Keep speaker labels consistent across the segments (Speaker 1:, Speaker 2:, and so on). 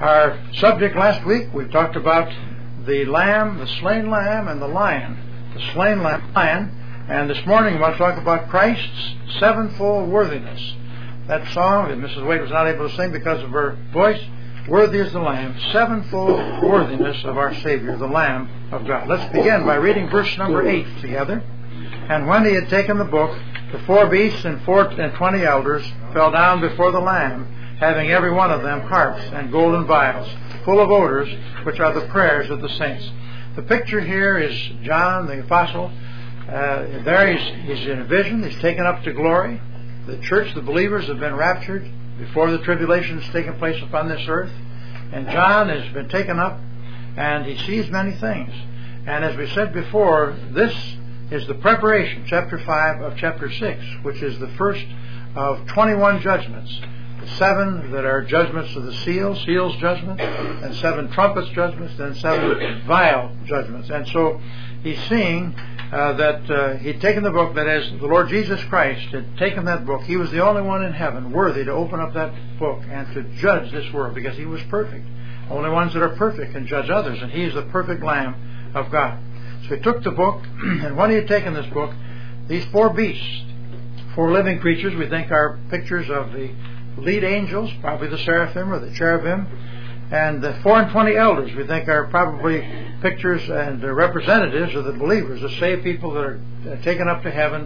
Speaker 1: Our subject last week, we talked about the lamb, the slain lamb, and the lion. The slain lion. And this morning we want to talk about Christ's sevenfold worthiness. That song that Mrs. Wade was not able to sing because of her voice, Worthy is the Lamb, sevenfold worthiness of our Savior, the Lamb of God. Let's begin by reading verse number 8 together. And when he had taken the book, the 4 beasts and 24 elders fell down before the Lamb, having every one of them harps and golden vials, full of odors, which are the prayers of the saints. The picture here is John the Apostle. There he's in a vision. He's taken up to glory. The church, the believers, have been raptured before the tribulation has taken place upon this earth. And John has been taken up, and he sees many things. And as we said before, this is the preparation, chapter 5 of chapter 6, which is the first of 21 judgments. 7 that are judgments of the seals judgment, and 7 trumpets judgments, and 7 vial judgments. And so he's seeing that he'd taken the book, that is, the Lord Jesus Christ had taken that book. He was the only one in heaven worthy to open up that book and to judge this world, because he was perfect. Only ones that are perfect can judge others, and he is the perfect Lamb of God. So he took the book, and when he had taken this book, these 4 beasts, 4 living creatures, we think are pictures of the lead angels, probably the seraphim or the cherubim, and the 24 elders, we think, are probably pictures and representatives of the believers, the saved people that are taken up to heaven.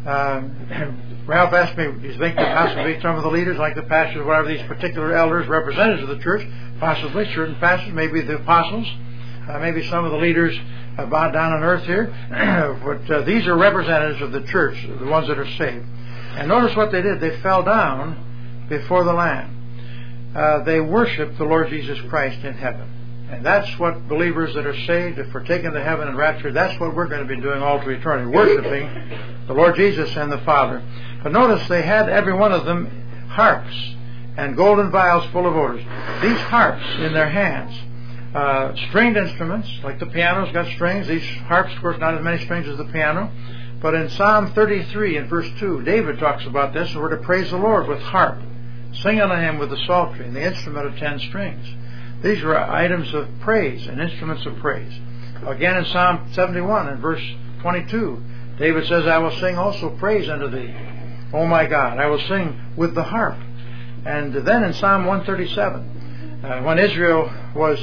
Speaker 1: Ralph asked me, do you think that possibly some of the leaders, like the pastors, whatever, these particular elders, representatives of the church? Possibly, certain pastors, maybe the apostles, maybe some of the leaders about down on earth here. But these are representatives of the church, the ones that are saved. And notice what they did. They fell down before the Lamb. They worship the Lord Jesus Christ in heaven. And that's what believers that are saved, if we're taken to heaven and raptured, that's what we're going to be doing all to eternity, worshiping the Lord Jesus and the Father. But notice they had, every one of them, harps and golden vials full of odors. These harps in their hands, stringed instruments, like the piano's got strings. These harps, of course, not as many strings as the piano. But in Psalm 33 and verse 2, David talks about this, and we're to praise the Lord with harp. Sing unto him with the psaltery and the instrument of 10 strings. These are items of praise and instruments of praise. Again in Psalm 71 and verse 22, David says, I will sing also praise unto thee, O my God. I will sing with the harp. And then in Psalm 137, when Israel was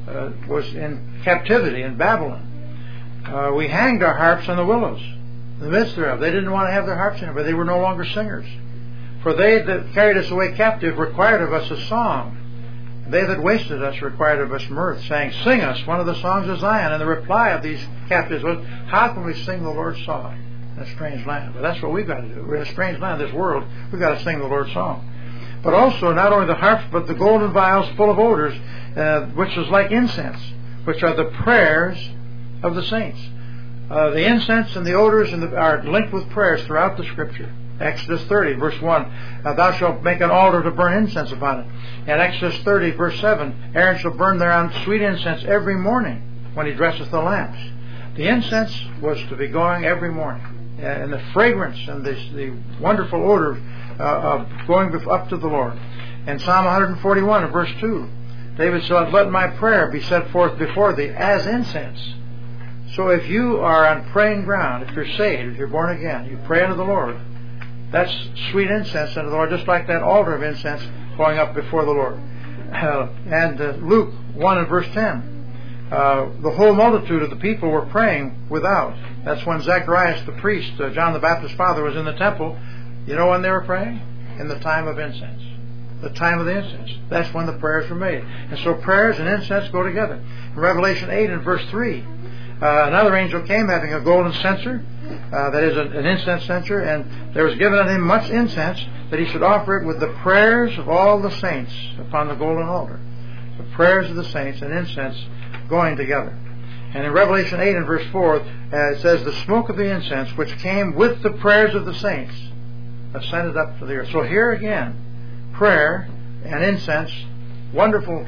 Speaker 1: in captivity in Babylon, we hanged our harps on the willows in the midst thereof. They didn't want to have their harps in it, but they were no longer singers. For they that carried us away captive required of us a song. They that wasted us required of us mirth, saying, Sing us one of the songs of Zion. And the reply of these captives was, How can we sing the Lord's song in a strange land? But that's what we've got to do. We're in a strange land, this world. We've got to sing the Lord's song. But also, not only the harps, but the golden vials full of odors, which is like incense, which are the prayers of the saints. The incense and the odors are linked with prayers throughout the Scripture. Exodus 30, verse 1, thou shalt make an altar to burn incense upon it. And Exodus 30, verse 7, Aaron shall burn thereon sweet incense every morning when he dresseth the lamps. The incense was to be going every morning. And the fragrance and the wonderful odor of going up to the Lord. In Psalm 141, and verse 2, David said, Let my prayer be set forth before thee as incense. So if you are on praying ground, if you're saved, if you're born again, you pray unto the Lord, that's sweet incense unto the Lord, just like that altar of incense going up before the Lord. Luke 1 and verse 10, the whole multitude of the people were praying without. That's when Zacharias the priest, John the Baptist's father, was in the temple. You know when they were praying? In the time of incense. The time of the incense. That's when the prayers were made. And so prayers and incense go together. In Revelation 8 and verse 3, another angel came having a golden censer, that is an incense censer, and there was given unto him much incense, that he should offer it with the prayers of all the saints upon the golden altar. The prayers of the saints and incense going together. And in Revelation 8 and verse 4, it says, the smoke of the incense which came with the prayers of the saints ascended up to the earth. So here again, prayer and incense, wonderful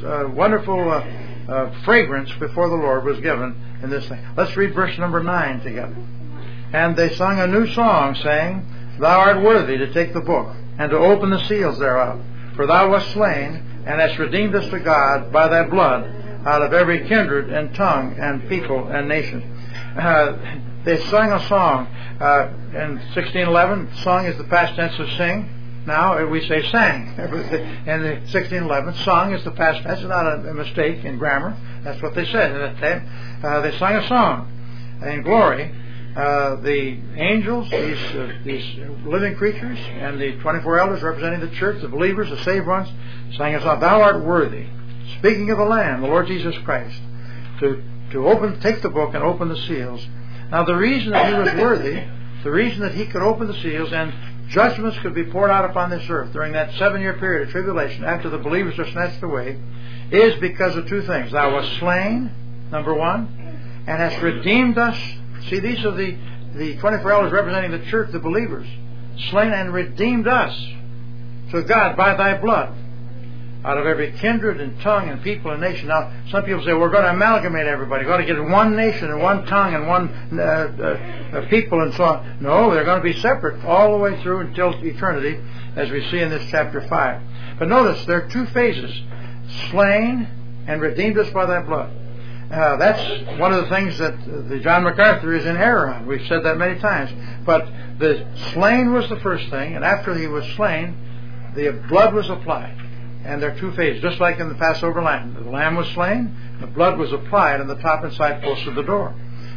Speaker 1: fragrance before the Lord was given in this thing. Let's read verse number 9 together. And they sung a new song, saying, Thou art worthy to take the book, and to open the seals thereof. For thou wast slain, and hast redeemed us to God by thy blood out of every kindred and tongue and people and nation. They sang a song in 1611. Song is the past tense of sing. Now we say sang. In 1611, song is the past tense. It's not a mistake in grammar. That's what they said at that time. They sang a song in glory. The angels, these living creatures, and the 24 elders representing the church, the believers, the saved ones, sang a song. Thou art worthy. Speaking of the Lamb, the Lord Jesus Christ, to take the book and open the seals. Now the reason that he was worthy, the reason that he could open the seals and judgments could be poured out upon this earth during that 7-year period of tribulation after the believers are snatched away, is because of two things. Thou wast slain, number one, and hast redeemed us. See, these are the 24 elders representing the church, the believers. Slain and redeemed us to God by thy blood out of every kindred and tongue and people and nation. Now, some people say, we're going to amalgamate everybody. We're going to get one nation and one tongue and one people and so on. No, they're going to be separate all the way through until eternity, as we see in this chapter 5. But notice, there are two phases. Slain and redeemed us by thy blood. That's one of the things that John MacArthur is in error on. We've said that many times. But the slain was the first thing, and after he was slain, the blood was applied. And there are two phases, just like in the Passover lamb. The lamb was slain, the blood was applied on the top and side posts of the door.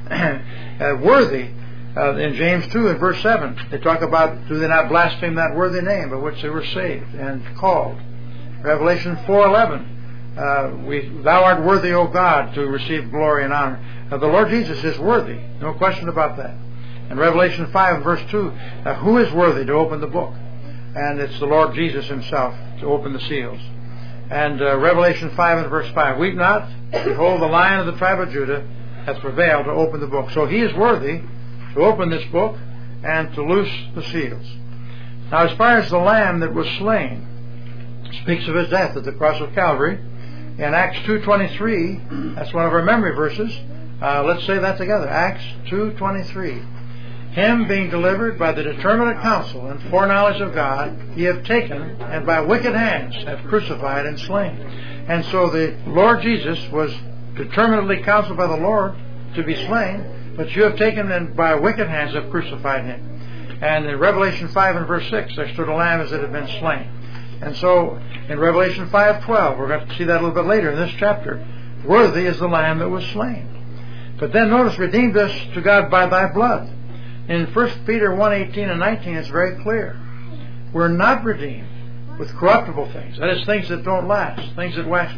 Speaker 1: Worthy, in James 2 and verse 7, they talk about, do they not blaspheme that worthy name by which they were saved and called? Revelation 4:11, thou art worthy, O God, to receive glory and honor. The Lord Jesus is worthy, no question about that. In Revelation 5 and verse 2, who is worthy to open the book? And it's the Lord Jesus himself to open the seals. And Revelation 5 and verse 5, weep not, behold, the Lion of the tribe of Judah hath prevailed to open the book. So he is worthy to open this book and to loose the seals. Now, as far as the Lamb that was slain, speaks of his death at the cross of Calvary. In Acts 2:23, that's one of our memory verses. Let's say that together. Acts 2:23. Him being delivered by the determinate counsel and foreknowledge of God, ye have taken, and by wicked hands have crucified and slain. And so the Lord Jesus was determinately counseled by the Lord to be slain, but you have taken and by wicked hands have crucified him. And in Revelation 5 and verse 6, there stood a lamb as it had been slain. And so in Revelation 5:12, we're going to see that a little bit later in this chapter, worthy is the lamb that was slain. But then notice, redeemed us to God by thy blood. In 1 Peter 1:18 and 19, it's very clear. We're not redeemed with corruptible things. That is, things that don't last, things that wax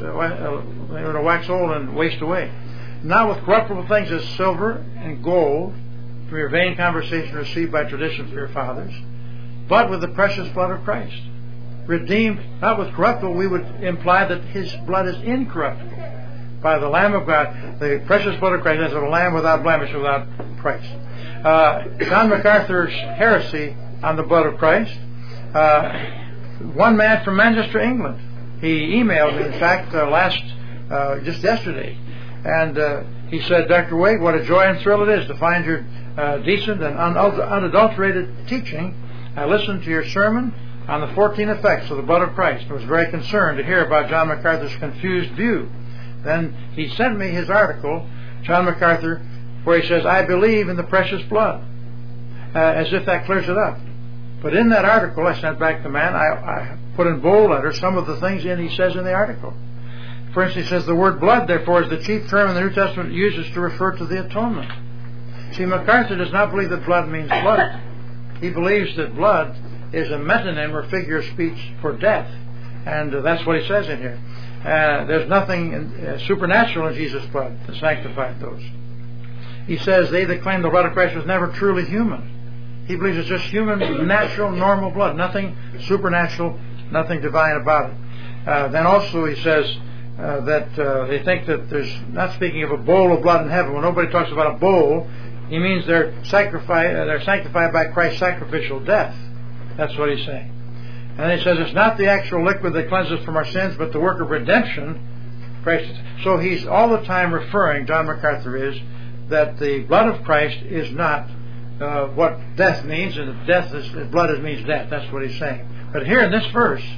Speaker 1: old and waste away. Not with corruptible things as silver and gold, from your vain conversation received by tradition from your fathers, but with the precious blood of Christ. Redeemed, not with corruptible, we would imply that his blood is incorruptible. By the Lamb of God, the precious blood of Christ, as of a lamb without blemish, without price. John MacArthur's heresy on the blood of Christ. One man from Manchester, England, he emailed me, in fact, just yesterday, and he said, Dr. Wade, what a joy and thrill it is to find your decent and unadulterated teaching. I listened to your sermon on the 14 effects of the blood of Christ. I was very concerned to hear about John MacArthur's confused view. Then he sent me his article, John MacArthur, where he says, I believe in the precious blood, as if that clears it up. But in that article I sent back the man, I put in bold letters some of the things he says in the article. For instance, he says, the word blood, therefore, is the chief term in the New Testament uses to refer to the atonement. See, MacArthur does not believe that blood means blood. He believes that blood is a metonym or figure of speech for death. And that's what he says in here. There's nothing supernatural in Jesus' blood that sanctified those. He says they that claim the blood of Christ was never truly human. He believes it's just human, natural, normal blood. Nothing supernatural, nothing divine about it. Then also he says that they think that there's, not speaking of a bowl of blood in heaven. When nobody talks about a bowl, he means they're sanctified by Christ's sacrificial death. That's what he's saying. And then he says it's not the actual liquid that cleanses from our sins, but the work of redemption. Christ. So he's all the time referring, John MacArthur is, that the blood of Christ is not what death means, and blood means death. That's what he's saying. But here in this verse,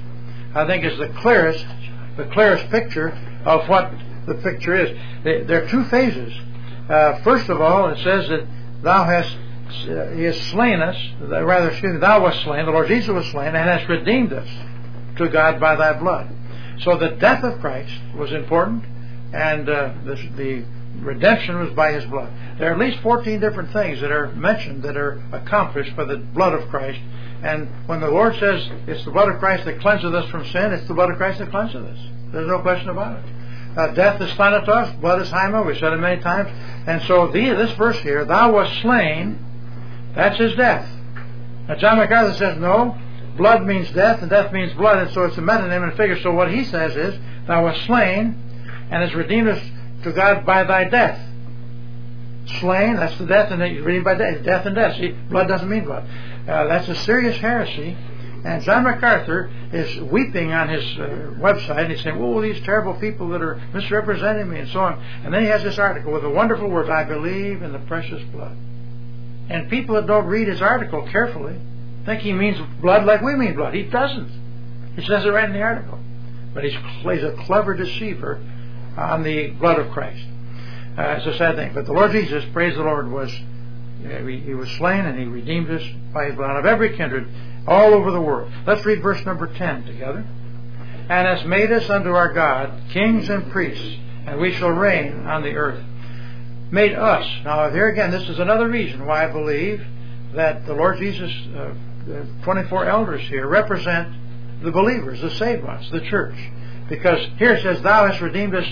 Speaker 1: I think is the clearest picture of what the picture is. There are two phases. First of all, it says that He has slain us, Thou wast slain, the Lord Jesus was slain, and hast redeemed us to God by Thy blood. So the death of Christ was important, and the redemption was by His blood. There are at least 14 different things that are mentioned that are accomplished by the blood of Christ. And when the Lord says it's the blood of Christ that cleanseth us from sin, it's the blood of Christ that cleanseth us. There's no question about it. Death is thanatos, blood is hyma. We've said it many times. And so this verse here, Thou wast slain, that's His death. Now John MacArthur says no, blood means death and death means blood, and so it's a metonym and figure. So what he says is, Thou wast slain and hast redeemed us to God by Thy death. Slain, that's the death, and then redeemed by death and death. See, blood doesn't mean blood. That's a serious heresy. And John MacArthur is weeping on his website, and he's saying, oh, these terrible people that are misrepresenting me, and so on. And then he has this article with the wonderful words, I believe in the precious blood. And people that don't read his article carefully think he means blood like we mean blood. He doesn't. He says it right in the article. But he's a clever deceiver on the blood of Christ. It's a sad thing. But the Lord Jesus, praise the Lord, He was slain and He redeemed us by His blood of every kindred all over the world. Let's read verse number 10 together. And hast made us unto our God kings and priests, and we shall reign on the earth. Made us. Now there again, this is another reason why I believe that the Lord Jesus, the 24 elders here, represent the believers, the saved ones, the church. Because here it says, Thou hast redeemed us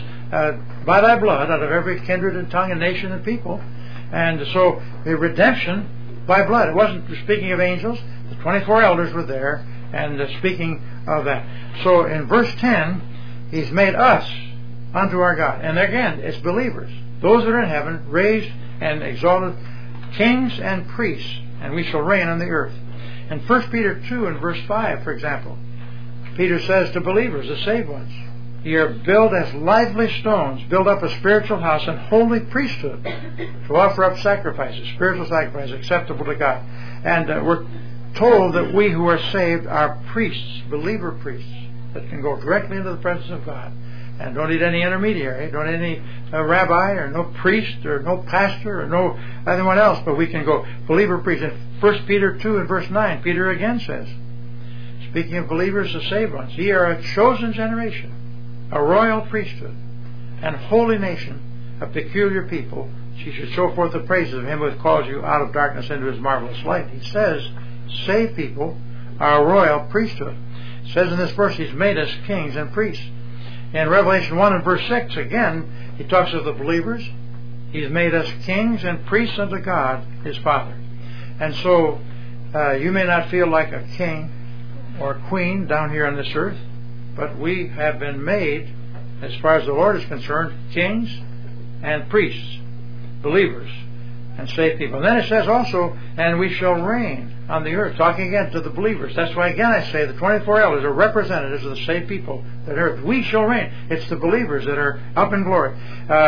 Speaker 1: by Thy blood out of every kindred and tongue and nation and people. And so the redemption by blood. It wasn't speaking of angels. The 24 elders were there and speaking of that. So in verse 10, He's made us unto our God. And again, it's believers. Those that are in heaven, raised and exalted, kings and priests, and we shall reign on the earth. In 1 Peter 2 and verse 5, for example, Peter says to believers, the saved ones, Ye are built as lively stones, build up a spiritual house and holy priesthood to offer up sacrifices, spiritual sacrifices acceptable to God. And we're told that we who are saved are priests, believer priests, that can go directly into the presence of God. And don't need any intermediary, don't need any rabbi or no priest or no pastor or no anyone else, but we can go believer priest. In 1 Peter 2 and verse 9, Peter again says, speaking of believers, the saved ones, Ye are a chosen generation, a royal priesthood, and holy nation, a peculiar people. She should show forth the praises of Him who hath called you out of darkness into His marvelous light. He says, saved people are a royal priesthood. It says in this verse, He's made us kings and priests. In Revelation 1 and verse 6, again, he talks of the believers. He's made us kings and priests unto God, His Father. And so, you may not feel like a king or a queen down here on this earth, but we have been made, as far as the Lord is concerned, kings and priests, believers, and saved people. And then it says also, and we shall reign on the earth, talking again to the believers. That's why again I say the 24 elders are representatives of the saved people that earth. We shall reign. It's the believers that are up in glory.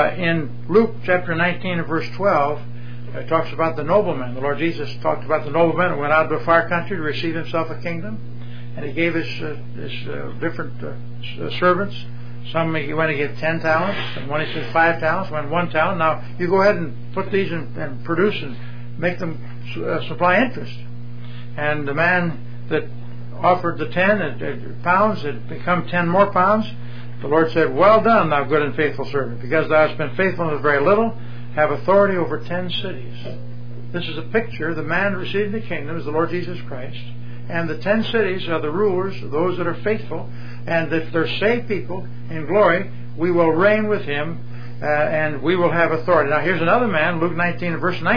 Speaker 1: In Luke chapter 19 and verse 12, it talks about the nobleman. The Lord Jesus talked about the nobleman who went out to a far country to receive himself a kingdom. And He gave his different servants. Some He went to give 10 talents, and one He said 5 talents, one 1 talent. Now you go ahead and put these and produce and make them supply interest. And the man that offered the 10 pounds had become 10 more pounds. The Lord said, Well done, thou good and faithful servant, because thou hast been faithful in very little, have authority over 10 cities. This is a picture. The man receiving the kingdom is the Lord Jesus Christ. And the 10 cities are the rulers, those that are faithful. And if they're saved people in glory, we will reign with Him and we will have authority. Now here's another man, Luke 19 and verse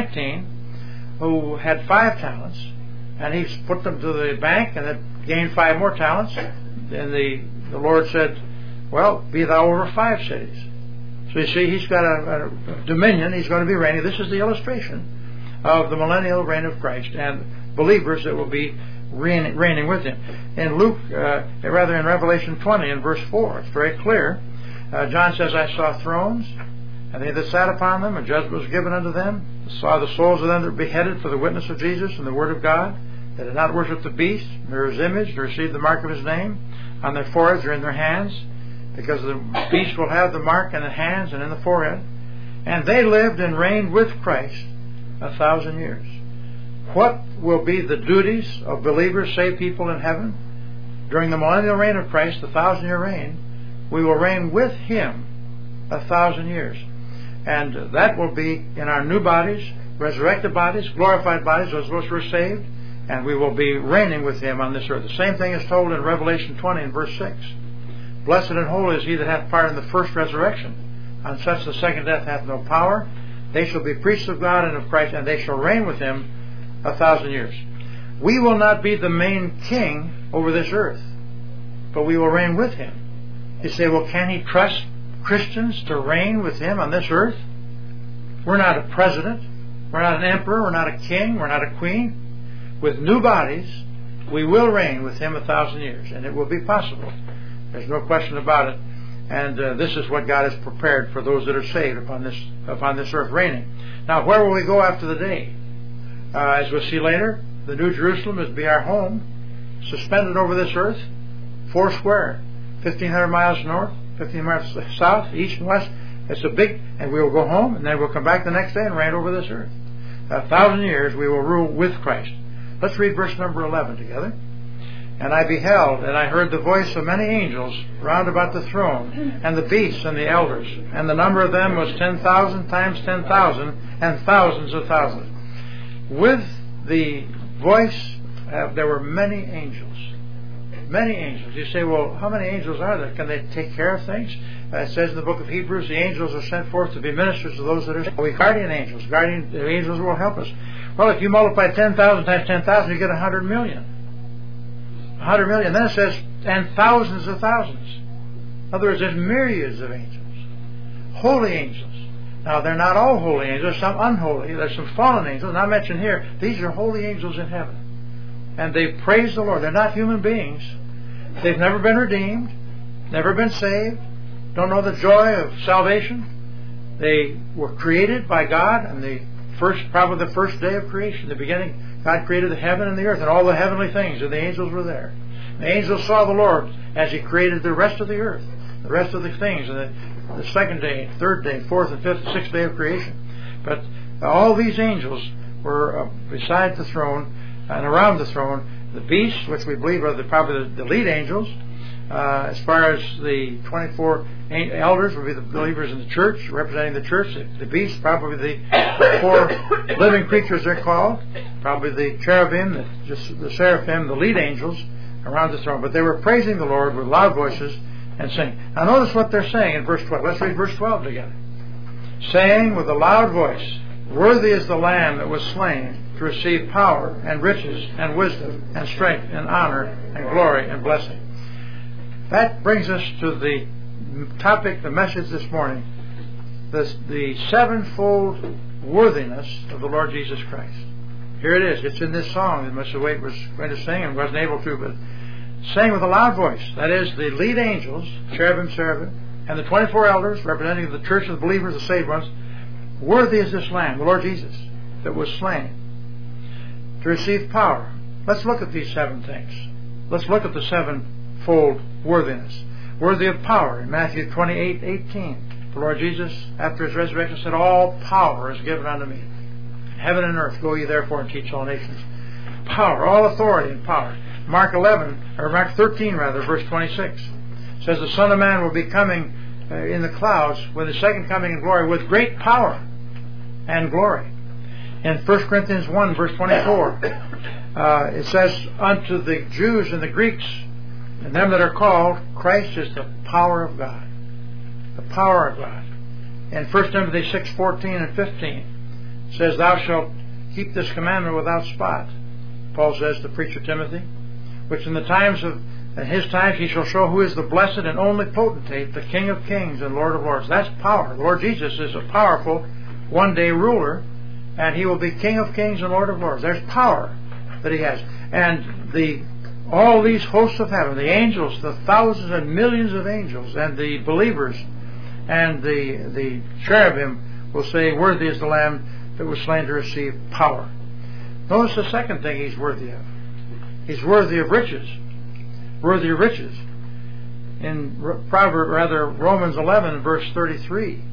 Speaker 1: 19, who had 5 talents. And he put them to the bank and then gained 5 more talents. And the Lord said, Well, be thou over 5 cities. So you see, He's got a dominion. He's going to be reigning. This is the illustration of the millennial reign of Christ and believers that will be reigning with Him. In Luke, in Revelation 20 and verse 4, it's very clear. John says, I saw thrones, and they that sat upon them, and judgment was given unto them. I saw the souls of them that were beheaded for the witness of Jesus and the word of God, that had not worshipped the beast, nor His image, nor received the mark of His name. on their foreheads or in their hands, because the beast will have the mark in the hands and in the forehead. And they lived and reigned with Christ 1,000 years. What will be the duties of believers, saved people in heaven? During the millennial reign of Christ, the 1,000-year reign, we will reign with Him 1,000 years. And that will be in our new bodies, resurrected bodies, glorified bodies, those of us who are saved, and we will be reigning with Him on this earth. The same thing is told in Revelation 20 and verse 6. Blessed and holy is he that hath part in the first resurrection. On such the second death hath no power. They shall be priests of God and of Christ, and they shall reign with Him 1,000 years. We will not be the main king over this earth, but we will reign with Him. You say, well, can He trust Christians to reign with Him on this earth? We're not a president. We're not an emperor. We're not a king. We're not a queen. With new bodies, we will reign with Him 1,000 years, and it will be possible. There's no question about it. And this is what God has prepared for those that are saved upon this earth reigning. Now, where will we go after the day? As we'll see later, the New Jerusalem is to be our home, suspended over this earth, 4 square, 1,500 miles north, 1,500 miles south, east and west. It's a big, and we will go home, and then we'll come back the next day and reign over this earth. 1,000 years we will rule with Christ. Let's read verse number 11 together. And I beheld, and I heard the voice of many angels round about the throne, and the beasts and the elders, and the number of them was 10,000 times 10,000, and thousands of thousands. With the voice, there were many angels. Many angels. You say, well, how many angels are there? Can they take care of things? It says in the book of Hebrews, the angels are sent forth to be ministers to those that are saved. Guardian angels. Guardian angels will help us. Well, if you multiply 10,000 times 10,000, you get 100 million. 100 million. Then it says, and thousands of thousands. In other words, there's myriads of angels. Holy angels. Now, they're not all holy angels. There's some unholy. There's some fallen angels. Not mentioned here. These are holy angels in heaven. And they praise the Lord. They're not human beings. They've never been redeemed. Never been saved. Don't know the joy of salvation. They were created by God on probably the first day of creation. The beginning, God created the heaven and the earth and all the heavenly things, and the angels were there. The angels saw the Lord as He created the rest of the earth, the rest of the things, and the second day, third day, fourth and fifth, sixth day of creation. But all these angels were beside the throne and around the throne. The beasts, which we believe are probably the lead angels, as far as the 24 elders would be the believers in the church, representing the church. The beasts, probably the 4 living creatures they're called, probably the cherubim, the seraphim, the lead angels around the throne. But they were praising the Lord with loud voices and singing. Now notice what they're saying in verse 12. Let's read verse 12 together. Saying with a loud voice, worthy is the Lamb that was slain to receive power and riches and wisdom and strength and honor and glory and blessing. That brings us to the topic, the message this morning, the sevenfold worthiness of the Lord Jesus Christ. Here it is. It's in this song that Mr. Waite was going to sing and wasn't able to, but sang with a loud voice. That is, the lead angels, cherubim, seraphim, and the 24 elders representing the church of the believers, the saved ones. Worthy is this Lamb, the Lord Jesus, that was slain to receive power. Let's look at these 7 things. Let's look at the sevenfold worthiness. Worthy of power. In Matthew 28:18, the Lord Jesus, after His resurrection, said, all power is given unto me. Heaven and earth, go ye therefore and teach all nations. Power, all authority and power. Mark 13, verse 26, says the Son of Man will be coming in the clouds with His second coming in glory with great power and glory. In 1 Corinthians 1, verse 24, it says, unto the Jews and the Greeks, and them that are called, Christ is the power of God. The power of God. In 1 Timothy 6:14 and 15, it says, thou shalt keep this commandment without spot. Paul says to preacher Timothy, which in his times he shall show who is the blessed and only potentate, the King of kings and Lord of lords. That's power. The Lord Jesus is a powerful one-day ruler, and He will be King of kings and Lord of lords. There's power that He has. And all these hosts of heaven, the angels, the thousands and millions of angels, and the believers, and the cherubim will say, worthy is the Lamb that was slain to receive power. Notice the second thing He's worthy of. He's worthy of riches. Worthy of riches. in Romans 11, verse 33,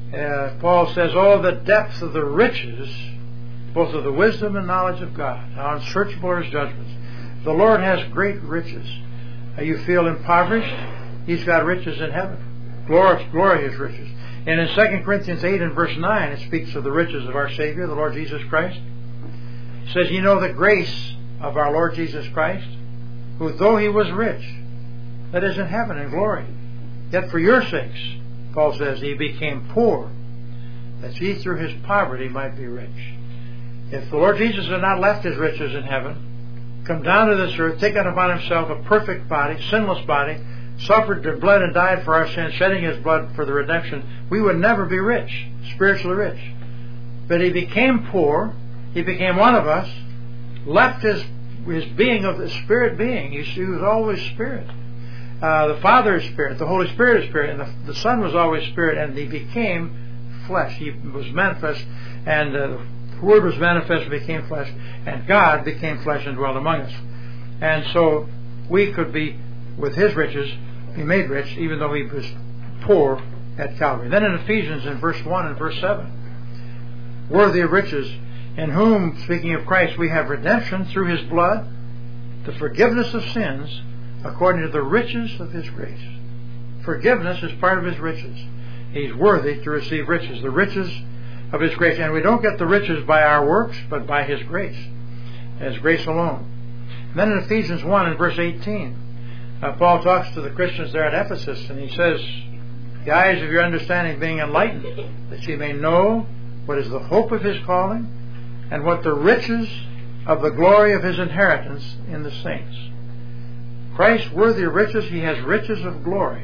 Speaker 1: Paul says, "Oh, the depth of the riches, both of the wisdom and knowledge of God. How unsearchable are His judgments. The Lord has great riches." You feel impoverished? He's got riches in heaven. Glorious riches. And in 2 Corinthians 8 and verse 9, it speaks of the riches of our Savior, the Lord Jesus Christ. It says, "You know the grace of our Lord Jesus Christ, who though He was rich," that is in heaven in glory, "yet for your sakes," Paul says, "He became poor, that ye through His poverty might be rich." If the Lord Jesus had not left His riches in heaven, come down to this earth, taken upon Himself a perfect body, sinless body, suffered and bled and died for our sins, shedding His blood for the redemption, we would never be rich, spiritually rich. But He became poor. He became one of us, left His being of the Spirit being. He was always Spirit. The Father is Spirit. The Holy Spirit is Spirit. And the Son was always Spirit. And He became flesh. He was manifest. And the Word was manifest and became flesh. And God became flesh and dwelt among us. And so we could be, with His riches, be made rich, even though He was poor at Calvary. Then in Ephesians, in verse 1 and verse 7, "Worthy of riches, in whom," speaking of Christ, "we have redemption through His blood, the forgiveness of sins, according to the riches of His grace." Forgiveness is part of His riches. He's worthy to receive riches, the riches of His grace. And we don't get the riches by our works, but by His grace. His grace alone. And then in Ephesians 1 and verse 18, Paul talks to the Christians there at Ephesus, and he says, "The eyes of your understanding being enlightened, that ye may know what is the hope of His calling, and what the riches of the glory of His inheritance in the saints." Christ, worthy of riches, He has riches of glory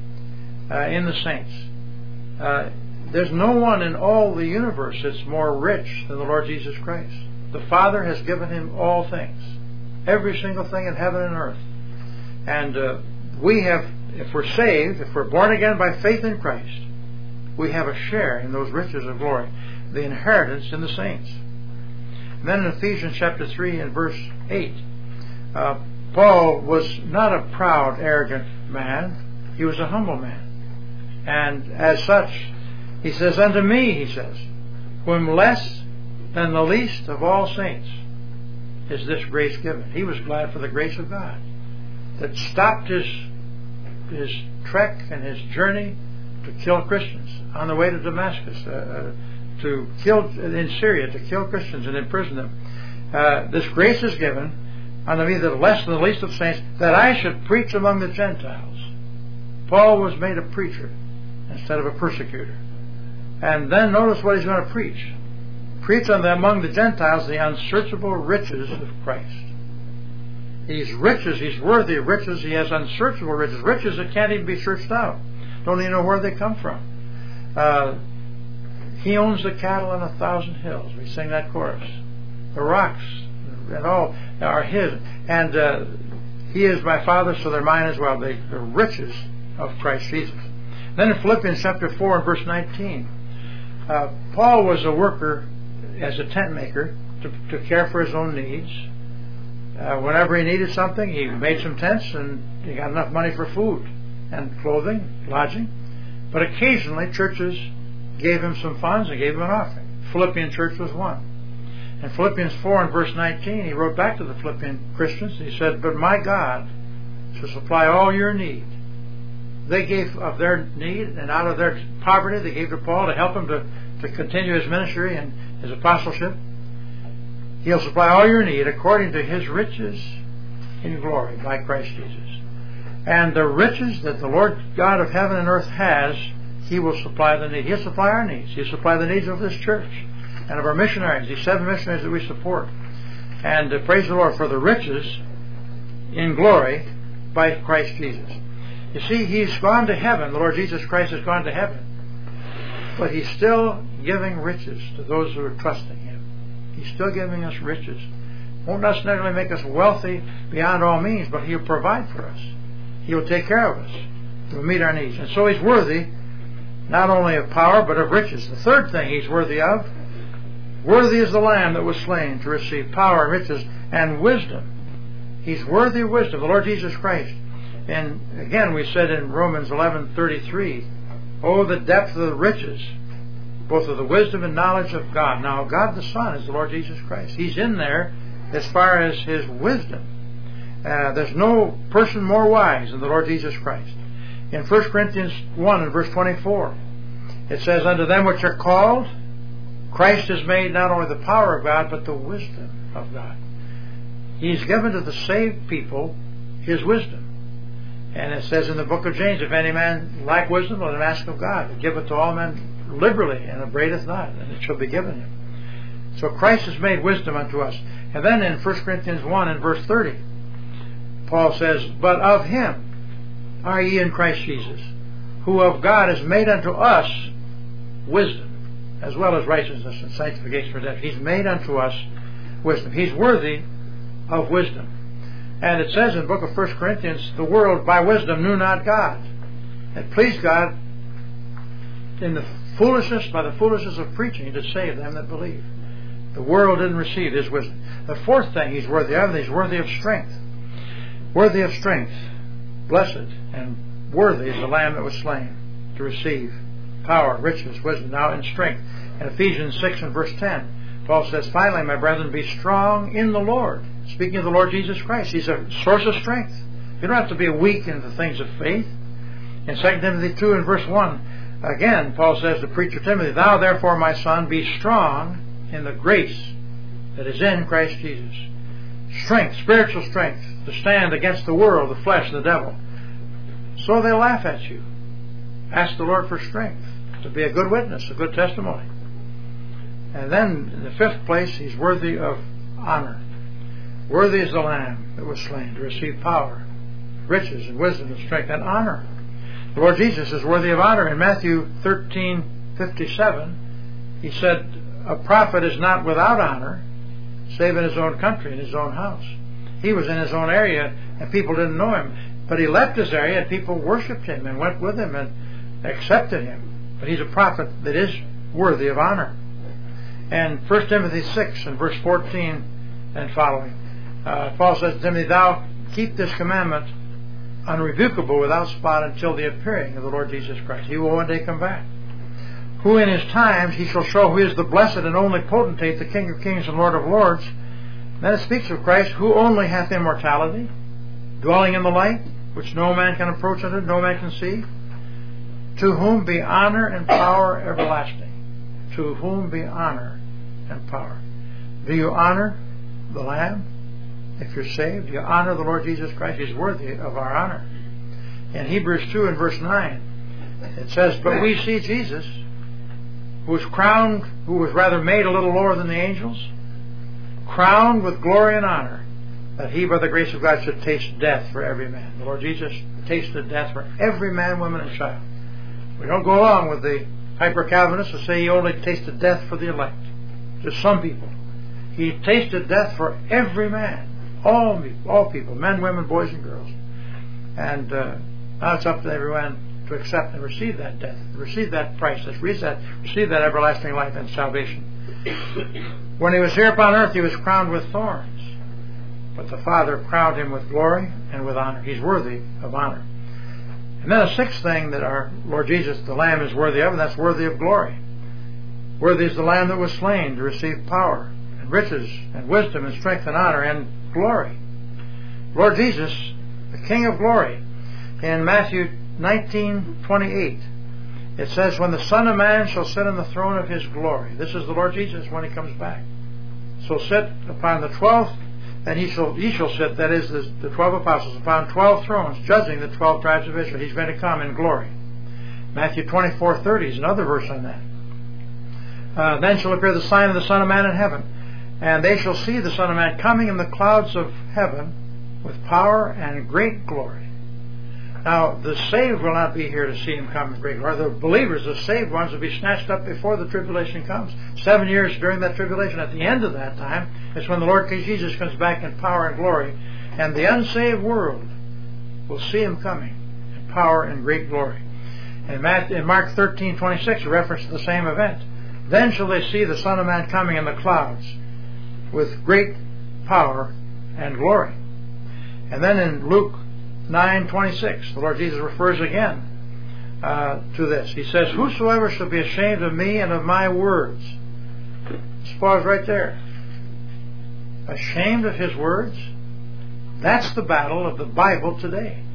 Speaker 1: in the saints. There's no one in all the universe that's more rich than the Lord Jesus Christ. The Father has given Him all things, every single thing in heaven and earth. And we have, if we're saved, if we're born again by faith in Christ, we have a share in those riches of glory, the inheritance in the saints. And then in Ephesians chapter 3 and verse 8, Paul was not a proud, arrogant man. He was a humble man. And as such, he says, "Unto me," he says, "whom less than the least of all saints is this grace given." He was glad for the grace of God that stopped his trek and his journey to kill Christians on the way to Damascus, to kill in Syria, to kill Christians and imprison them. This grace is given unto me, that less than the least of saints, that I should preach among the Gentiles. Paul was made a preacher instead of a persecutor. And then notice what he's going to preach. Preach among the Gentiles the unsearchable riches of Christ. He's riches, He's worthy of riches, He has unsearchable riches, riches that can't even be searched out. Don't even know where they come from. He owns the cattle on 1,000 hills. We sing that chorus. The rocks and all are His. And He is my Father, so they're mine as well. The riches of Christ Jesus. Then in Philippians chapter 4 and verse 19, Paul was a worker as a tent maker to care for his own needs. Whenever he needed something, he made some tents, and he got enough money for food and clothing, lodging. But occasionally churches gave him some funds and gave him an offering. Philippian church was one. In Philippians 4 and verse 19, he wrote back to the Philippian Christians. He said, "But my God shall supply all your need." They gave of their need, and out of their poverty they gave to Paul to help him to continue his ministry and his apostleship. He'll supply all your need according to His riches in glory by Christ Jesus. And the riches that the Lord God of heaven and earth has, He will supply the need. He'll supply our needs. He'll supply the needs of this church and of our missionaries, these 7 missionaries that we support. And praise the Lord for the riches in glory by Christ Jesus. You see, He's gone to heaven. The Lord Jesus Christ has gone to heaven. But He's still giving riches to those who are trusting Him. He's still giving us riches. Won't necessarily make us wealthy beyond all means, but He'll provide for us. He'll take care of us. He'll meet our needs. And so He's worthy not only of power, but of riches. The third thing He's worthy of, worthy is the Lamb that was slain to receive power, riches, and wisdom. He's worthy of wisdom, the Lord Jesus Christ. And again, we said in Romans 11:33, oh, the depth of the riches, both of the wisdom and knowledge of God. Now, God the Son is the Lord Jesus Christ. He's in there as far as His wisdom. There's no person more wise than the Lord Jesus Christ. In 1 Corinthians 1 and verse 24, it says, unto them which are called, Christ has made not only the power of God, but the wisdom of God. He's given to the saved people His wisdom. And it says in the book of James, if any man lack wisdom, let him ask of God. He giveth to all men liberally, and upbraideth not, and it shall be given him. So Christ has made wisdom unto us. And then in 1 Corinthians 1 and verse 30, Paul says, but of Him are ye in Christ Jesus, who of God is made unto us wisdom, as well as righteousness and sanctification for death. He's made unto us wisdom. He's worthy of wisdom. And it says in the book of 1 Corinthians, the world by wisdom knew not God. It pleased God in the foolishness, by the foolishness of preaching, to save them that believe. The world didn't receive His wisdom. The fourth thing He's worthy of, He's worthy of strength. Worthy of strength. Blessed and worthy is the Lamb that was slain to receive power, riches, wisdom, now in strength. In Ephesians 6 and verse 10, Paul says, finally, my brethren, be strong in the Lord. Speaking of the Lord Jesus Christ, He's a source of strength. You don't have to be weak in the things of faith. In 2 Timothy 2 and verse 1, again, Paul says to preacher Timothy, thou therefore, my son, be strong in the grace that is in Christ Jesus. Strength, spiritual strength, to stand against the world, the flesh, the devil. So they laugh at you. Ask the Lord for strength, to be a good witness, a good testimony. And then, in the fifth place, He's worthy of honor. Worthy is the Lamb that was slain to receive power, riches, and wisdom, and strength, and honor. The Lord Jesus is worthy of honor. In Matthew 13:57, He said, a prophet is not without honor, save in his own country, in his own house. He was in his own area, and people didn't know Him. But He left His area, and people worshipped Him, and went with Him, and accepted Him. But He's a prophet that is worthy of honor. And 1 Timothy 6 and verse 14 and following, Paul says to Timothy, thou keep this commandment unrebukable, without spot, until the appearing of the Lord Jesus Christ. He will one day come back. Who in His times He shall show who is the blessed and only potentate, the King of kings and Lord of lords. Then it speaks of Christ, who only hath immortality, dwelling in the light, which no man can approach unto, no man can see, to whom be honor and power everlasting. To whom be honor and power. Do you honor the Lamb? If you're saved, do you honor the Lord Jesus Christ? He's worthy of our honor. In Hebrews 2 and verse 9, it says, but we see Jesus, who was crowned, who was rather made a little lower than the angels, crowned with glory and honor, that He by the grace of God should taste death for every man. The Lord Jesus tasted death for every man, woman, and child. We don't go along with the hyper-Calvinists who say He only tasted death for the elect. Just some people. He tasted death for every man, all people, men, women, boys, and girls. And now it's up to everyone to accept and receive that death, receive that price, receive that everlasting life and salvation. When He was here upon earth, He was crowned with thorns, but the Father crowned Him with glory and with honor. He's worthy of honor. And then a sixth thing that our Lord Jesus, the Lamb, is worthy of, and that's worthy of glory. Worthy is the Lamb that was slain to receive power and riches and wisdom and strength and honor and glory. Lord Jesus, the King of glory. In Matthew 19:28, it says, when the Son of Man shall sit on the throne of His glory. This is the Lord Jesus when He comes back. So sit upon the 12th, and ye shall sit, that is, the 12 apostles, upon 12 thrones, judging the 12 tribes of Israel. He's going to come in glory. Matthew 24:30 is another verse on that. Then shall appear the sign of the Son of Man in heaven, and they shall see the Son of Man coming in the clouds of heaven with power and great glory. Now, the saved will not be here to see Him come in great glory. The believers, the saved ones, will be snatched up before the tribulation comes. 7 years during that tribulation. At the end of that time, it's when the Lord Jesus comes back in power and glory, and the unsaved world will see Him coming in power and great glory. And in Mark 13:26, a reference to the same event. Then shall they see the Son of Man coming in the clouds with great power and glory. And then in Luke 9:26, the Lord Jesus refers again to this. He says, whosoever shall be ashamed of me and of my words. Let's pause right there. Ashamed of His words? That's the battle of the Bible today.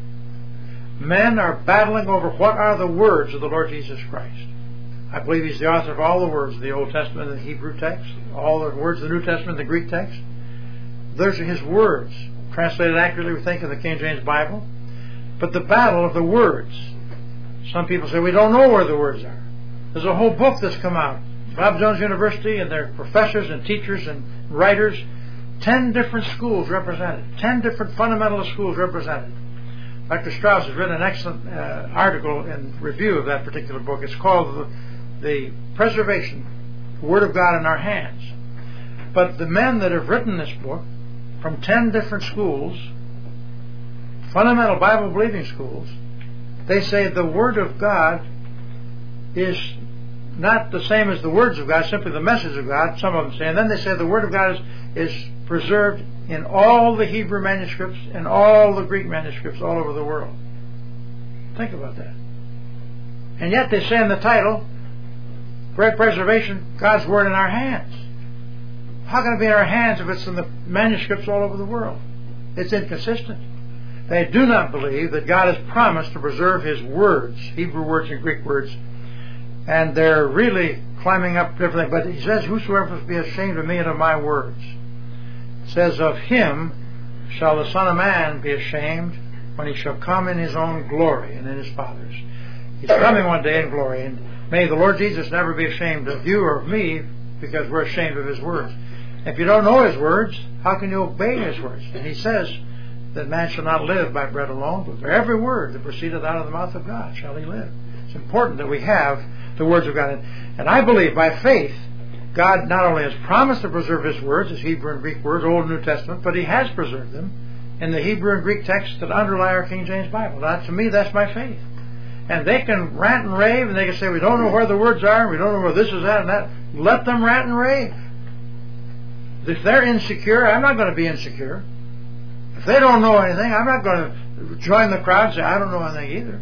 Speaker 1: Men are battling over what are the words of the Lord Jesus Christ. I believe He's the author of all the words of the Old Testament and the Hebrew text, all the words of the New Testament and the Greek text. Those are His words, translated accurately, we think, in the King James Bible. But the battle of the words. Some people say we don't know where the words are. There's a whole book that's come out. Bob Jones University and their professors and teachers and writers, 10 different schools represented, 10 different fundamentalist schools represented. Dr. Strauss has written an excellent article in review of that particular book. It's called The Preservation, the Word of God in Our Hands. But the men that have written this book from 10 different schools, fundamental Bible-believing schools, they say the Word of God is not the same as the words of God, simply the message of God, some of them say. And then they say the Word of God is preserved in all the Hebrew manuscripts and all the Greek manuscripts all over the world. Think about that. And yet they say in the title, Great Preservation, God's Word in Our Hands. How can it be in our hands if it's in the manuscripts all over the world? It's inconsistent. They do not believe that God has promised to preserve His words, Hebrew words and Greek words, and they're really climbing up everything. But He says, whosoever will be ashamed of me and of my words. It says, of Him shall the Son of Man be ashamed when He shall come in His own glory and in His Father's. He's coming one day in glory, and may the Lord Jesus never be ashamed of you or of me because we're ashamed of His words. If you don't know His words, how can you obey His words? And He says that man shall not live by bread alone, but by every word that proceedeth out of the mouth of God shall he live. It's important that we have the words of God. And I believe by faith, God not only has promised to preserve His words, His Hebrew and Greek words, Old and New Testament, but He has preserved them in the Hebrew and Greek texts that underlie our King James Bible. Now, to me, that's my faith. And they can rant and rave, and they can say, we don't know where the words are, and we don't know where this is at and that. Let them rant and rave. If they're insecure, I'm not going to be insecure. If they don't know anything, I'm not going to join the crowd and say, I don't know anything either.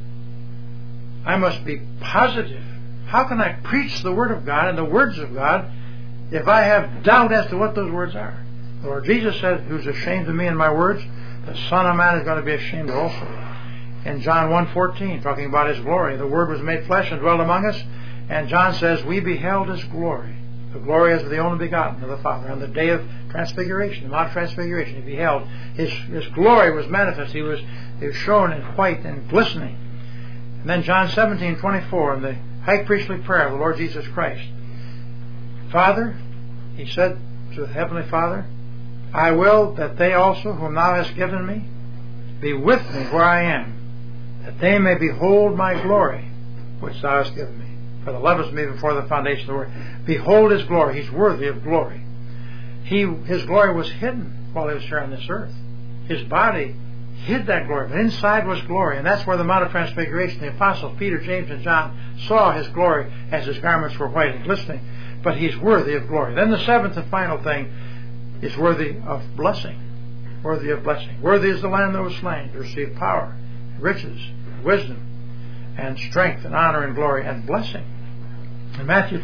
Speaker 1: I must be positive. How can I preach the Word of God and the words of God if I have doubt as to what those words are? The Lord Jesus said, who's ashamed of me and my words, the Son of Man is going to be ashamed also. In John 1:14, talking about His glory, the Word was made flesh and dwelt among us, and John says, we beheld His glory. The glory as of the only begotten of the Father. On the day of transfiguration, the Mount of Transfiguration, He beheld His glory was manifest. He was shown in white and glistening. And then John 17:24, in the high priestly prayer of the Lord Jesus Christ, Father, He said to the Heavenly Father, I will that they also, whom Thou hast given me, be with me where I am, that they may behold my glory, which Thou hast given me. For Thou lovest me before the foundation of the world. Behold His glory. He's worthy of glory. His glory was hidden while He was here on this earth. His body hid that glory, but inside was glory. And that's where the Mount of Transfiguration, the apostles Peter, James, and John saw His glory as His garments were white and glistening. But He's worthy of glory. Then the seventh and final thing is worthy of blessing. Worthy of blessing. Worthy is the Lamb that was slain to receive power, riches, wisdom, and strength, and honor, and glory, and blessing. In Matthew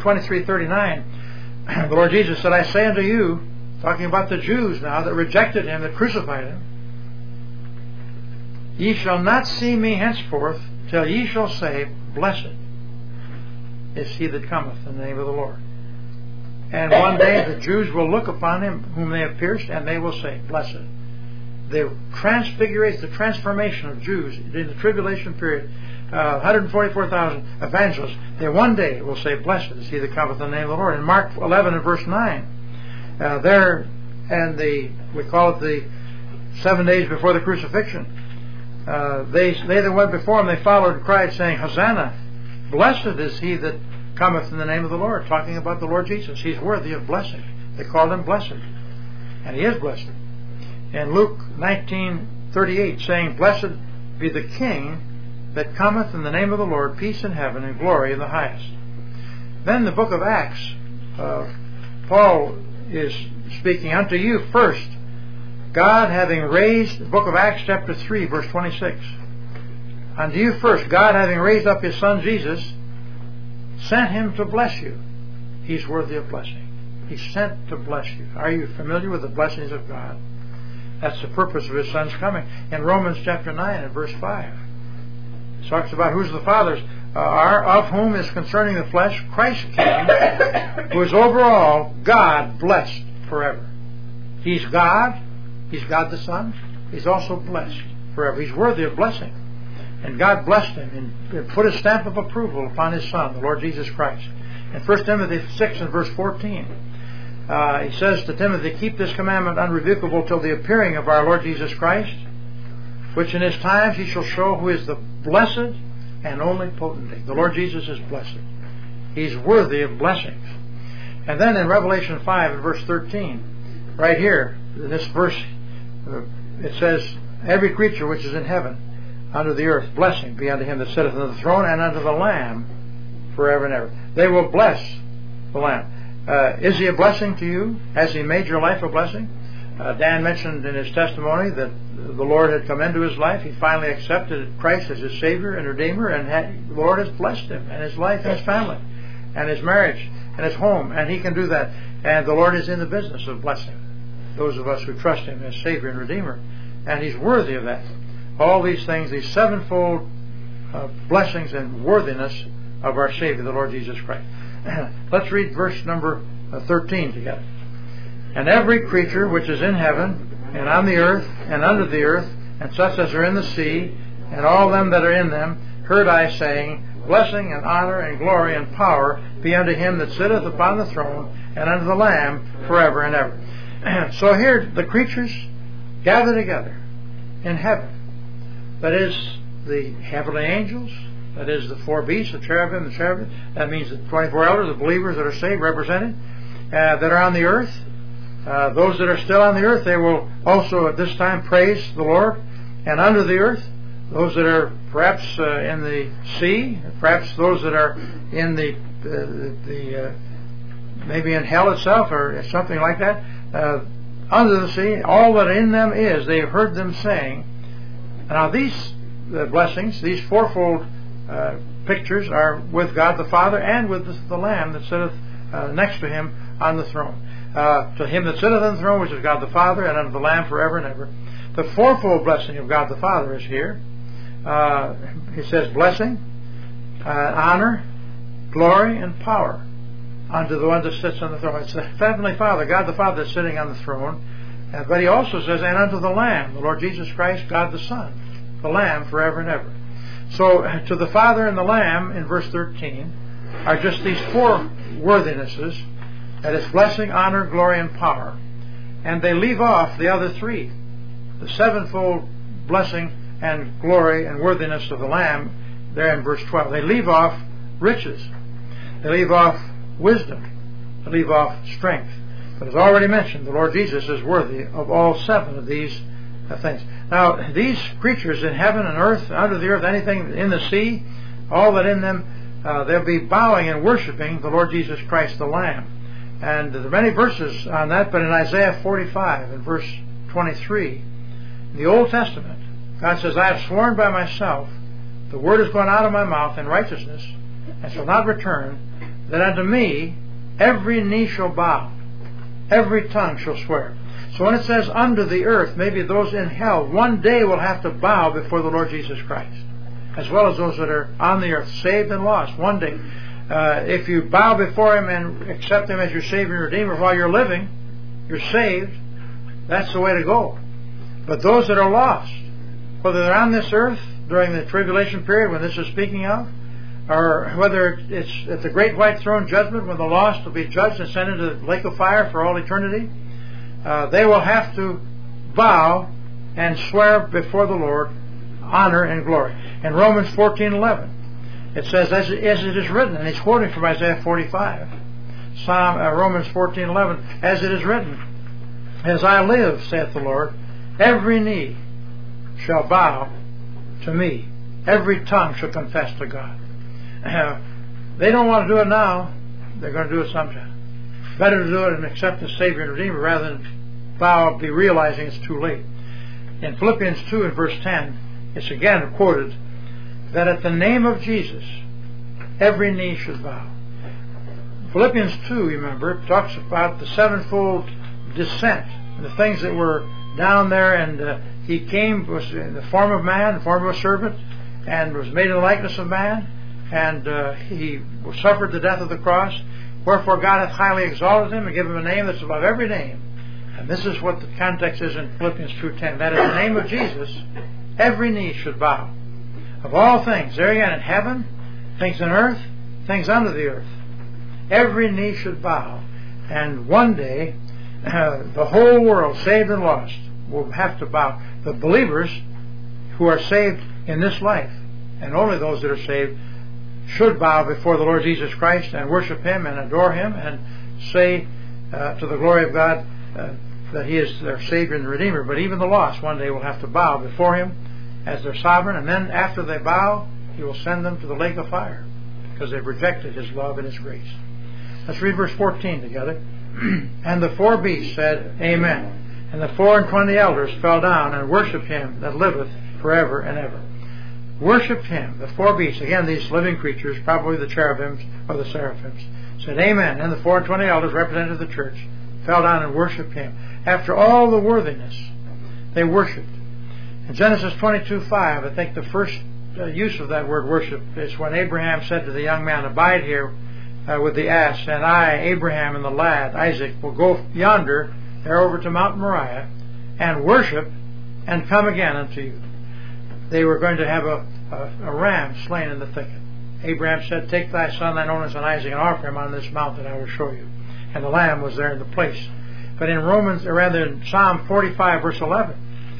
Speaker 1: 23:39, the Lord Jesus said, I say unto you, talking about the Jews now that rejected Him, that crucified Him, ye shall not see me henceforth till ye shall say, blessed is He that cometh in the name of the Lord. And one day the Jews will look upon Him whom they have pierced, and they will say, blessed. The transfiguration, the transformation of Jews in the tribulation period, 144,000 evangelists, they one day will say, blessed is He that cometh in the name of the Lord. In Mark 11 and verse 9, there, and we call it the 7 days before the crucifixion, they that went before Him, they followed and cried, saying, Hosanna, blessed is He that cometh in the name of the Lord, talking about the Lord Jesus. He's worthy of blessing. They called Him blessed, and He is blessed. In Luke 19:38, saying, blessed be the King that cometh in the name of the Lord, peace in heaven and glory in the highest. Then in the book of Acts, Paul is speaking unto you first, God having raised, the book of Acts chapter 3, verse 26. Unto you first, God having raised up His Son Jesus, sent Him to bless you. He's worthy of blessing. He's sent to bless you. Are you familiar with the blessings of God? That's the purpose of His Son's coming. In Romans chapter 9 and verse 5, it talks about whose the fathers are, of whom is concerning the flesh Christ came, who is over all, God blessed forever. He's God. He's God the Son. He's also blessed forever. He's worthy of blessing. And God blessed Him and put His stamp of approval upon His Son, the Lord Jesus Christ. In 1 Timothy 6 and verse 14, he says to Timothy, keep this commandment unrebukable till the appearing of our Lord Jesus Christ, which in His times He shall show who is the blessed and only potentate. The Lord Jesus is blessed. He's worthy of blessings. And then in Revelation 5 and verse 13, right here, in this verse, it says, every creature which is in heaven, under the earth, blessing be unto Him that sitteth on the throne, and unto the Lamb forever and ever. They will bless the Lamb. Is He a blessing to you? Has He made your life a blessing? Dan mentioned in his testimony that the Lord had come into his life. He finally accepted Christ as his Savior and Redeemer, and the Lord has blessed him and his life and his family and his marriage and his home, and he can do that. And the Lord is in the business of blessing those of us who trust Him as Savior and Redeemer, and He's worthy of that. All these things, these sevenfold blessings and worthiness of our Savior, the Lord Jesus Christ. Let's read verse number 13 together. And every creature which is in heaven, and on the earth, and under the earth, and such as are in the sea, and all them that are in them, heard I saying, blessing and honor and glory and power be unto Him that sitteth upon the throne, and unto the Lamb forever and ever. So here the creatures gather together in heaven. That is the heavenly angels, that is the four beasts, the cherubim, the cherubim. That means the 24 elders, the believers that are saved, represented, that are on the earth. Those that are still on the earth, they will also at this time praise the Lord. And under the earth, those that are perhaps in the sea, perhaps those that are in the maybe in hell itself or something like that, under the sea, all that in them is, they have heard them saying. Now these blessings, these fourfold pictures are with God the Father and with the Lamb that sitteth next to Him on the throne. To Him that sitteth on the throne, which is God the Father, and unto the Lamb forever and ever. The fourfold blessing of God the Father is here. He says blessing, honor, glory, and power unto the one that sits on the throne. It's the Heavenly Father, God the Father, that's sitting on the throne. But He also says, and unto the Lamb, the Lord Jesus Christ, God the Son, the Lamb forever and ever. So to the Father and the Lamb, in verse 13, are just these four worthinesses. That is blessing, honor, glory, and power. And they leave off the other three. The sevenfold blessing and glory and worthiness of the Lamb, there in verse 12. They leave off riches. They leave off wisdom. They leave off strength. But as already mentioned, the Lord Jesus is worthy of all seven of these things. Now, these creatures in heaven and earth, under the earth, anything in the sea, all that in them, they'll be bowing and worshiping the Lord Jesus Christ, the Lamb. And there are many verses on that, but in Isaiah 45 and verse 23, in the Old Testament, God says, I have sworn by myself, the word is gone out of my mouth in righteousness, and shall not return, that unto me every knee shall bow, every tongue shall swear. So when it says under the earth, maybe those in hell one day will have to bow before the Lord Jesus Christ, as well as those that are on the earth, saved and lost, one day. If you bow before Him and accept Him as your Savior and Redeemer while you're living, you're saved. That's the way to go. But those that are lost, whether they're on this earth during the tribulation period when this is speaking of, or whether it's at the great white throne judgment when the lost will be judged and sent into the lake of fire for all eternity, they will have to bow and swear before the Lord honor and glory. In Romans 14:11, it says, as it is written, and he's quoting from Isaiah 45, Romans 14:11, as it is written, as I live, saith the Lord, every knee shall bow to me, every tongue shall confess to God. They don't want to do it now, they're going to do it sometime. Better to do it and accept the Savior and Redeemer rather than vow be realizing it's too late. In Philippians 2 and verse 10, it's again quoted that at the name of Jesus, every knee should bow. Philippians 2, remember, talks about the sevenfold descent and the things that were down there, and he came, was in the form of man, the form of a servant, and was made in the likeness of man, and he suffered the death of the cross. Wherefore God hath highly exalted him and given him a name that's above every name. And this is what the context is in Philippians 2:10. That in the name of Jesus, every knee should bow. Of all things, there again, in heaven, things on earth, things under the earth. Every knee should bow. And one day, the whole world, saved and lost, will have to bow. The believers who are saved in this life, and only those that are saved, should bow before the Lord Jesus Christ and worship Him and adore Him and say to the glory of God that He is their Savior and Redeemer. But even the lost one day will have to bow before Him as their sovereign, and then after they bow, He will send them to the lake of fire because they've rejected His love and His grace. Let's read verse 14 together. And the four beasts said, Amen. And the 24 elders fell down and worshipped Him that liveth forever and ever. Worshipped Him, the four beasts, again these living creatures, probably the cherubims or the seraphims, said Amen. And the 24 elders, represented the church, fell down and worshipped Him. After all the worthiness, they worshipped. In Genesis 22:5, I think the first use of that word worship is when Abraham said to the young man, Abide here with the ass, and I, Abraham, and the lad, Isaac, will go yonder, there over to Mount Moriah, and worship, and come again unto you. They were going to have a ram slain in the thicket. Abraham said, Take thy son, thine only son Isaac, and offer him on this mount that I will show you. And the lamb was there in the place. But in in Psalm 45, verse 11,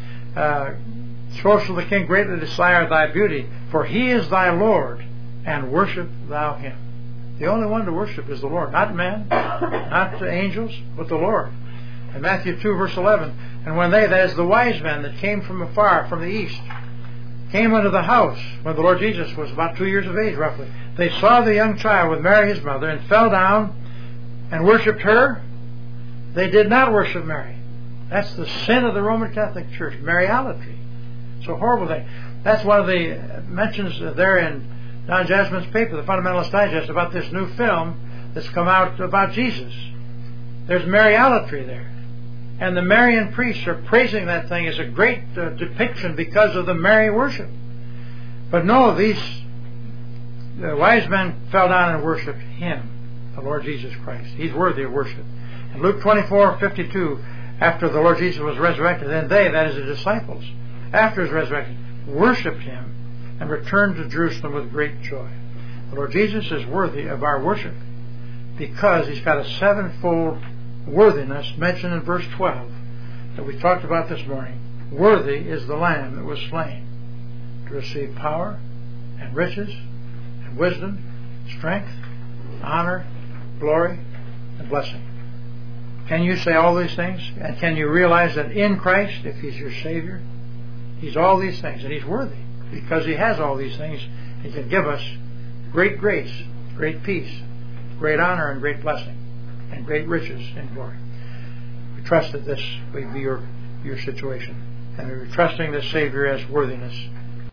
Speaker 1: So shall the king greatly desire thy beauty, for he is thy Lord, and worship thou him. The only one to worship is the Lord, not men, not the angels, but the Lord. In Matthew 2, verse 11, And when they, that is the wise men that came from afar, from the east, came unto the house, when the Lord Jesus was about 2 years of age, roughly, they saw the young child with Mary his mother, and fell down and worshipped her. They did not worship Mary. That's the sin of the Roman Catholic Church, Mariolatry. It's a horrible thing. That's one of the mentions there in Don Jasmine's paper, the Fundamentalist Digest, about this new film that's come out about Jesus. There's Mariolatry there. And the Marian priests are praising that thing as a great depiction because of the Mary worship. But no, these wise men fell down and worshipped Him, the Lord Jesus Christ. He's worthy of worship. In Luke 24:52, after the Lord Jesus was resurrected, then they, that is the disciples, after His resurrection, worshipped Him and returned to Jerusalem with great joy. The Lord Jesus is worthy of our worship because He's got a sevenfold worthiness mentioned in verse 12 that we talked about this morning. Worthy is the Lamb that was slain to receive power and riches and wisdom, strength, honor, glory, and blessing. Can you say all these things? And can you realize that in Christ, if He's your Savior, He's all these things, and He's worthy because He has all these things. He can give us great grace, great peace, great honor, and great blessing, and great riches and glory. We trust that this will be your situation, and we're trusting this Savior as worthiness